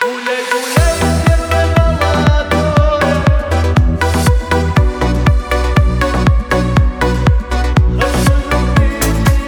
Гуляй, гуляй, сердце молодое. Хочу любить и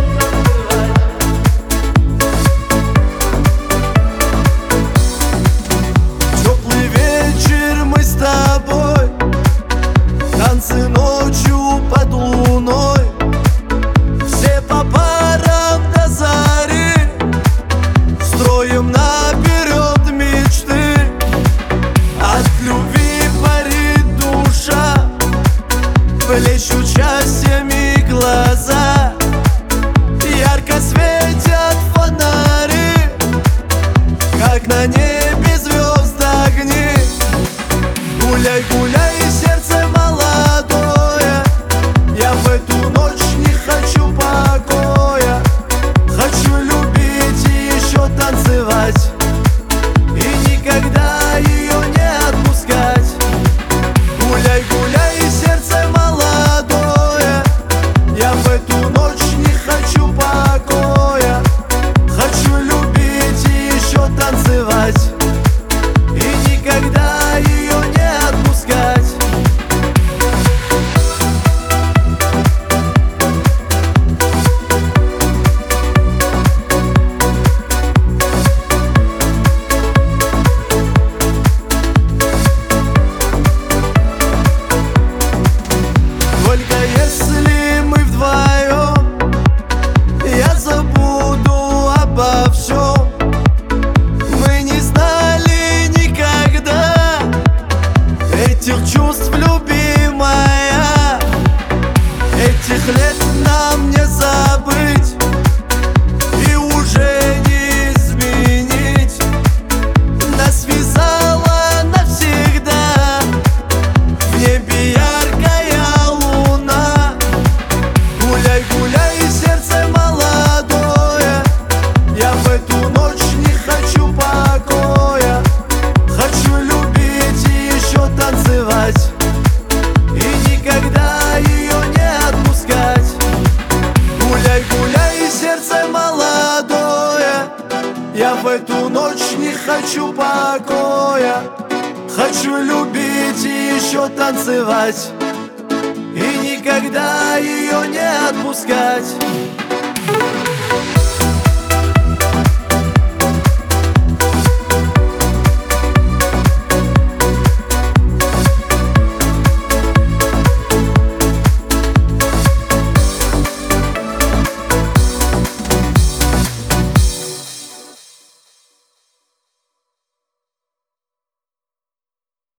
танцевать. Теплый вечер, мы с тобой, танцы ночью под луной. Все по парам до зари, строим наперед мечты. От любви парит душа, блещут счастьями глаза. Ярко светят фонари, как на небе звезд огни. Гуляй, гуляй, сердце молодое, я в эту ночь не хочу покоя. Хочу любить и еще танцевать, и никогда ее не отпускать. Гуляй, гуляй, сердце молодое, я в эту ночь не хочу покоя. Хочу любить и еще танцевать, и никогда ее не отпускать. Только если мы вдвоем, я забуду обо всем. Мы не знали никогда этих чувств, любимая. Этих лет нам не забыть и уже не изменить. Нас связала навсегда в небе яркая луна. Гуляй, гуляй, сердце молодое, я в эту ночь не хочу покоя. Хочу любить и еще танцевать, и никогда ее не отпускать. Гуляй, гуляй, сердце молодое, я в эту ночь не хочу покоя. Хочу любить и еще танцевать, и никогда ее не отпускать.